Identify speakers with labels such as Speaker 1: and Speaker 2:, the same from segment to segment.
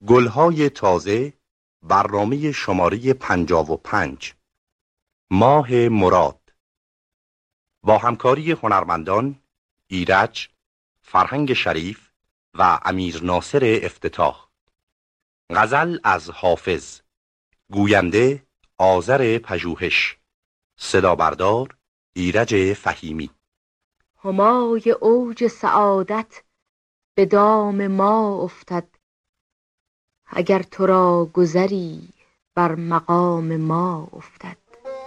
Speaker 1: گلهای تازه، برنامه شماره 55. ماه مراد، با همکاری هنرمندان ایرج، فرهنگ شریف و امیر ناصر افتتاح. غزل از حافظ، گوینده آذر پژوهش، صدا بردار ایرج فهیمی.
Speaker 2: همای اوج سعادت به دام ما افتد، اگر تو را گذری بر مقام ما افتد.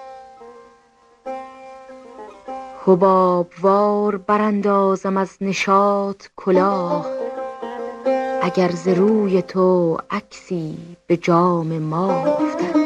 Speaker 2: حبابوار براندازم از نشاط کلاه، اگر ز روی تو عکسی به جام ما افتد.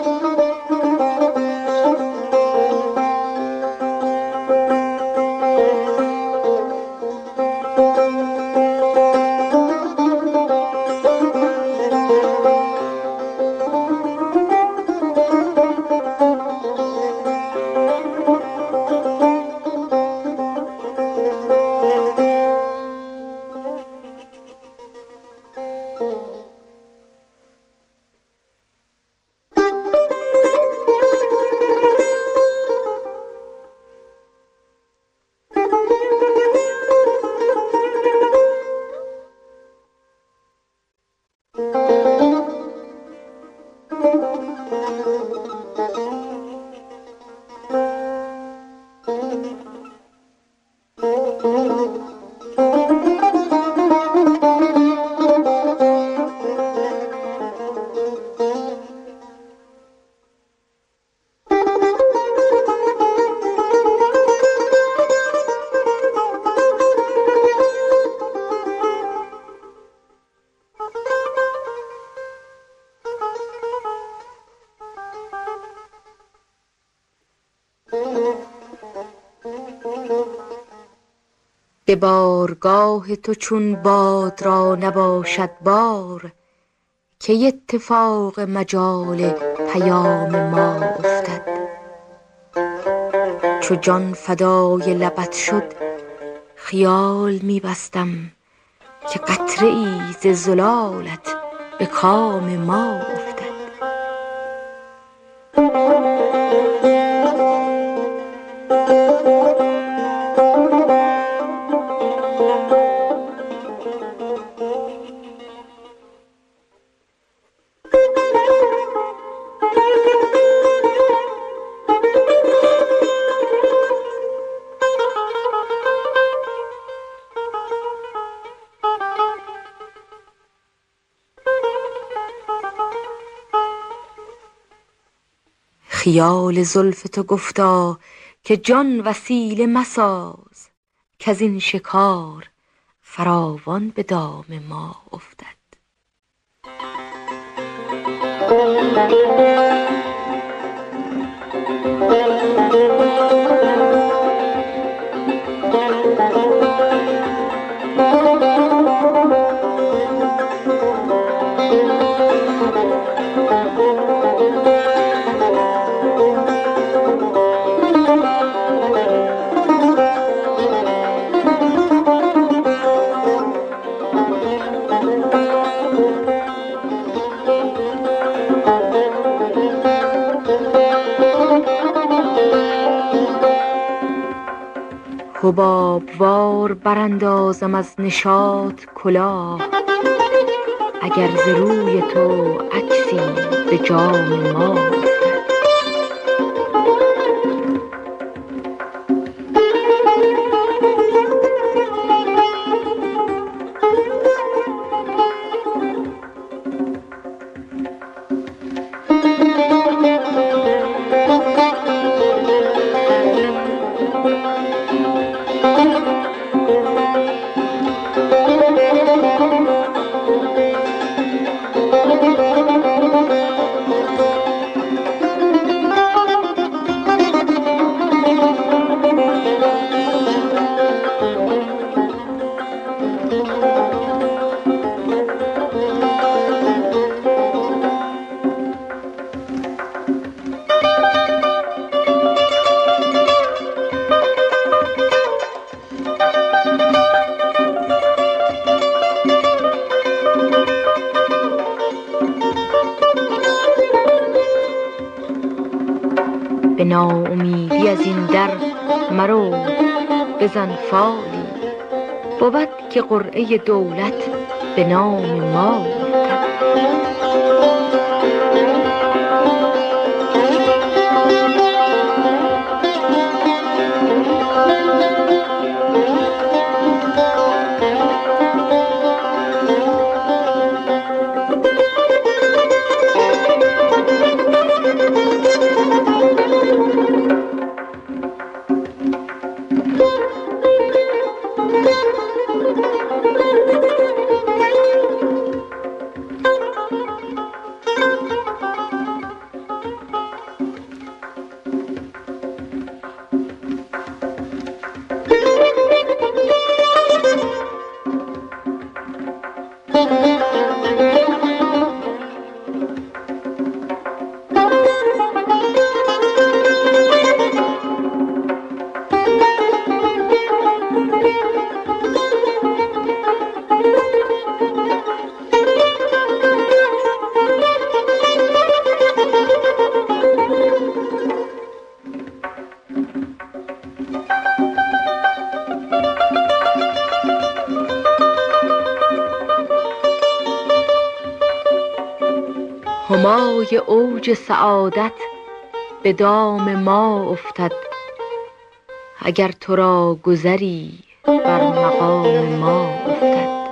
Speaker 2: به بارگاه تو چون باد را نباشد بار، که اتفاق مجال پیام ما افتد. چو جان فدای لبت شد خیال می بستم، که قطره ای ز زلالت به کام ما افتد. خیال زلف تو گفتا که جان وسیله مساز، کز این شکار فراوان به دام ما افتد. حبابوار براندازم از نشاط کلاه، اگر ز روی تو عکسی به جام ما افتد. به ناامیدی از این در مرو، بزن فالی بود که قرعه دولت به نام ما افتد. همای اوج سعادت به دام ما افتد، اگر تو را گذری بر مقام ما افتد.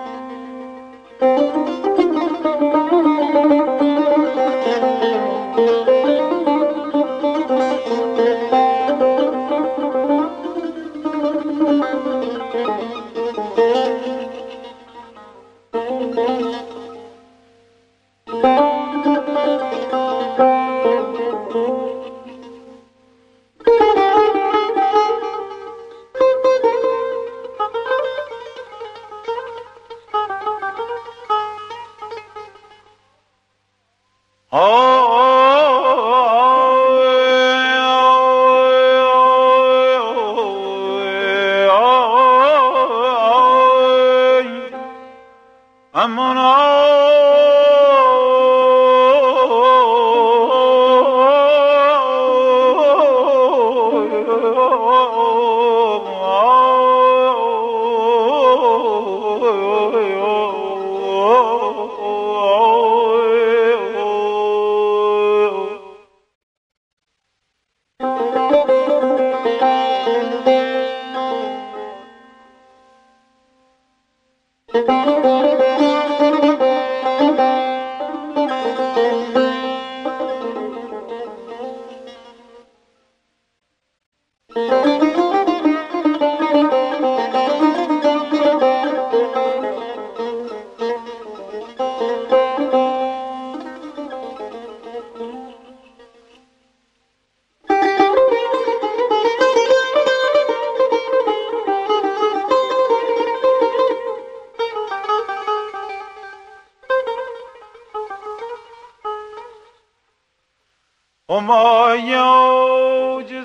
Speaker 3: همای اوج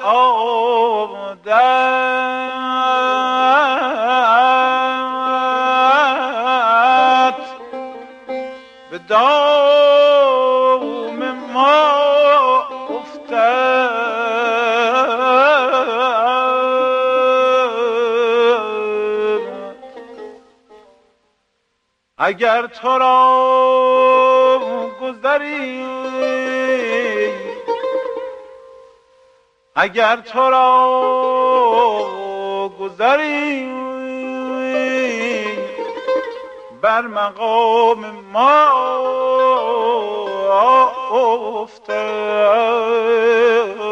Speaker 3: سعادت به دام ما افتد، اگر تو را گذری، اگر تو را گذری بر مقام ما افتد.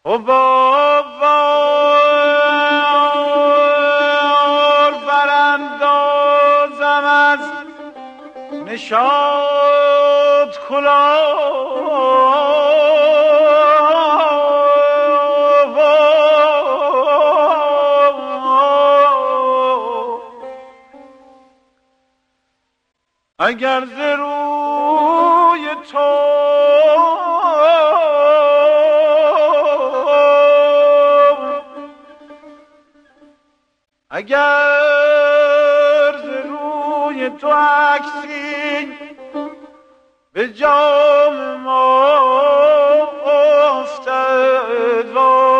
Speaker 3: و بار براندازم از نشاط کلاه اگر ز روی تو عکسی به جام ما افتد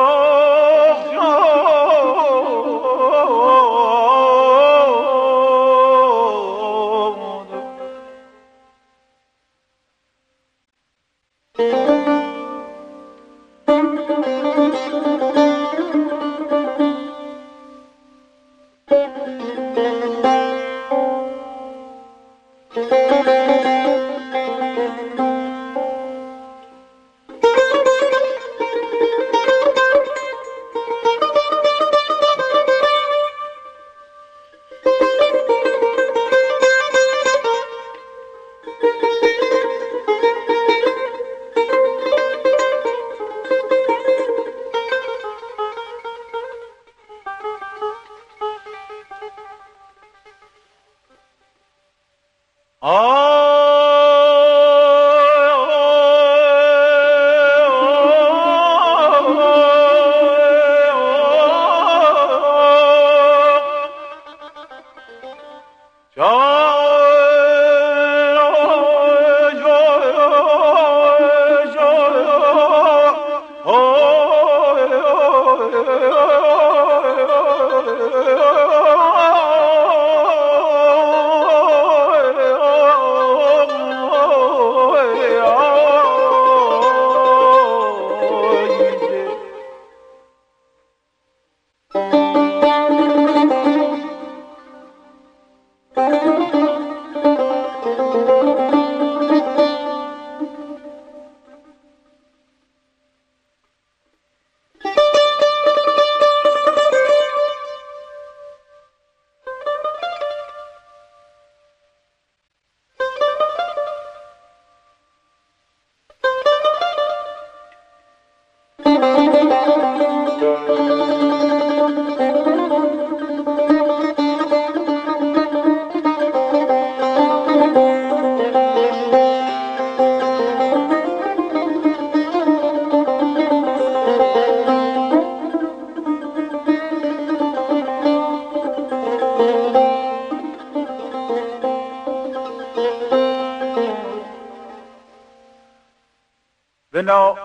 Speaker 3: به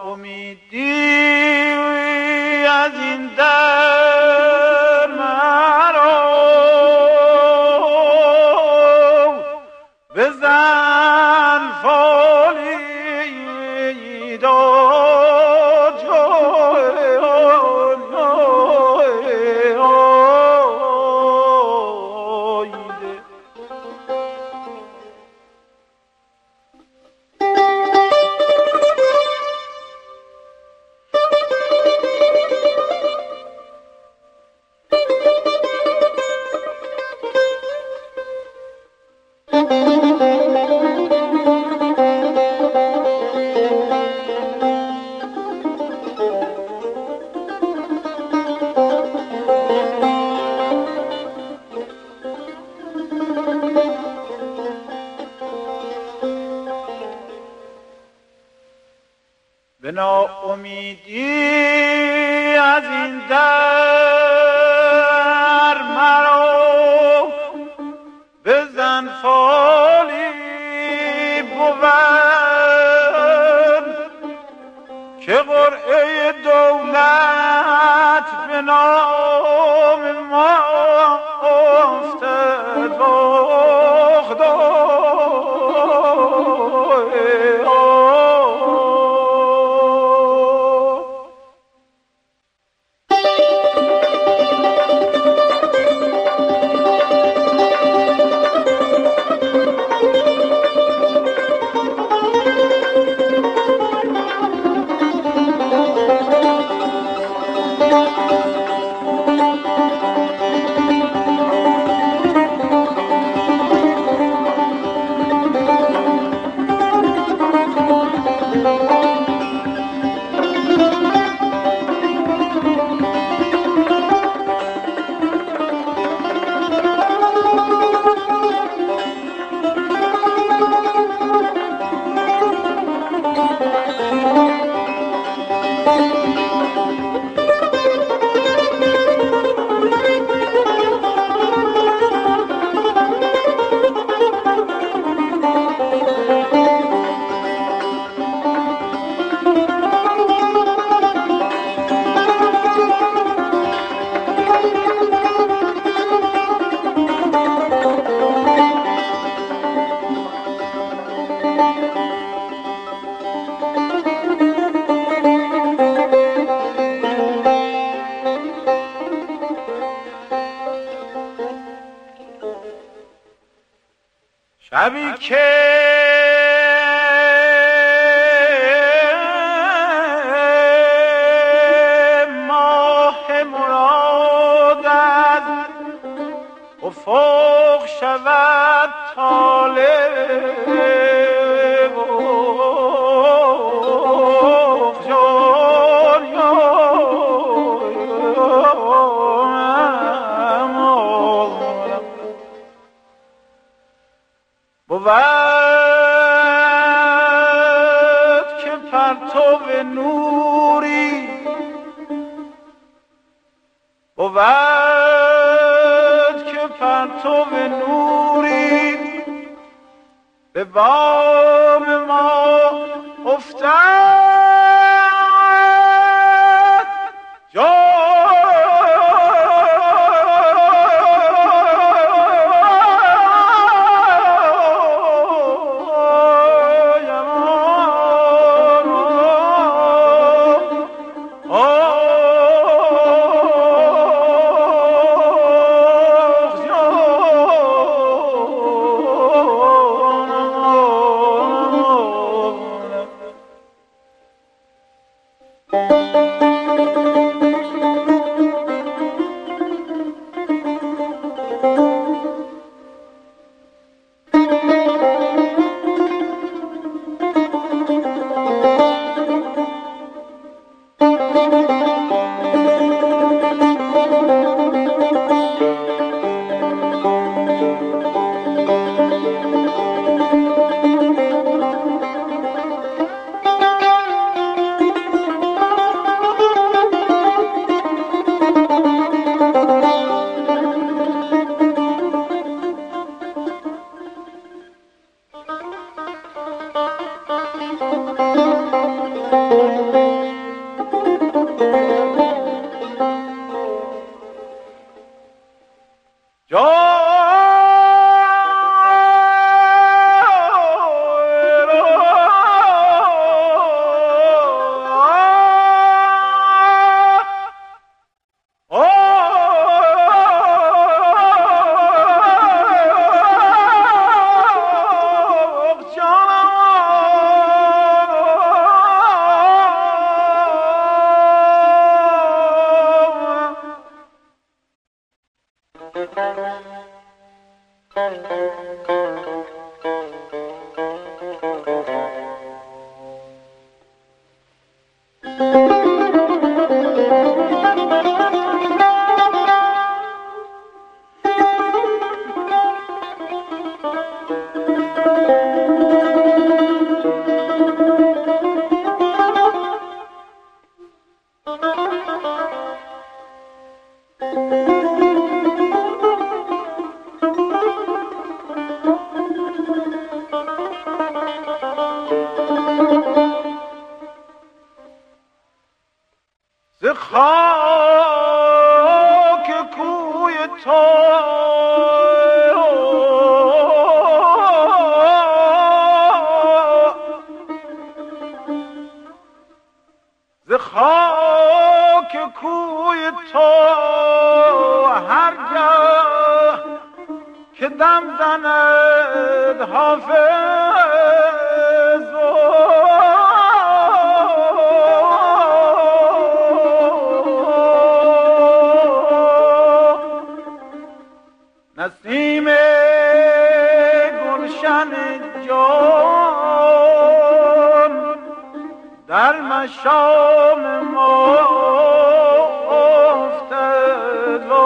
Speaker 3: ناامیدی از این در مرا بزن فالی داد به ناامیدی از این در مرا بزن فالی بود که قرعه دولت به نام ما افتد شبی که ماه مراد از افق شود طالع بود که پرتو نوری بود که پرتو نوری به بام ما افتد خاک کوی تو ز خاک کوی تو هرگاه که دم زند حافظ نسیم گلشن جان در مشام ما افتد و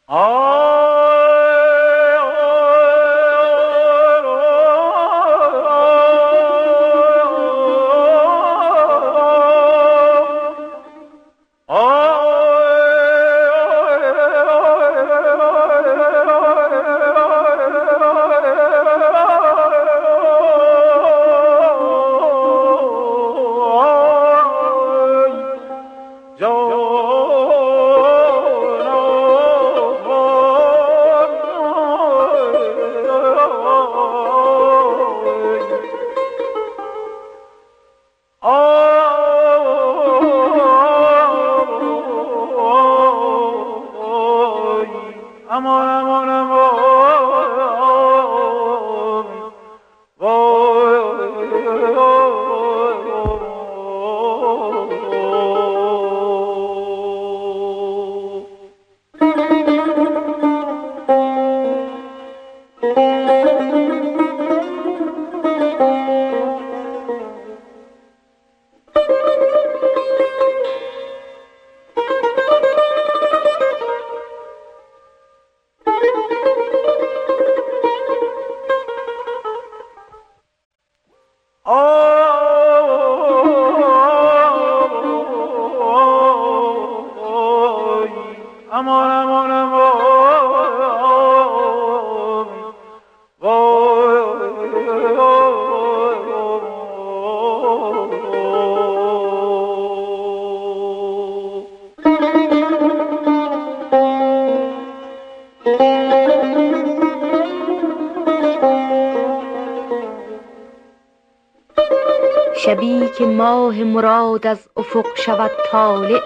Speaker 2: شبی که ماه مراد از افق شود طالع،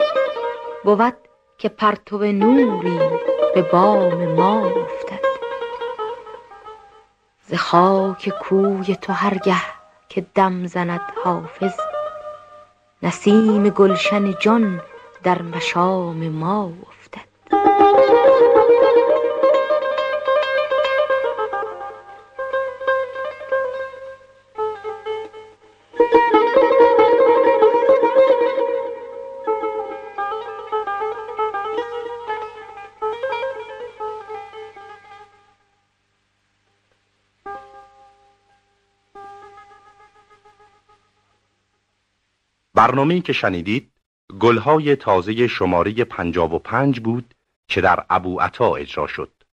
Speaker 2: بود که پرتو نوری به بام ما افتد. ز خاک کوی تو هرگه که دم زند حافظ، نسیم گلشن جان در مشام ما افتد.
Speaker 1: برنامه‌ای که شنیدید گلهای تازه شماره 55 بود که در ابوعطا اجرا شد.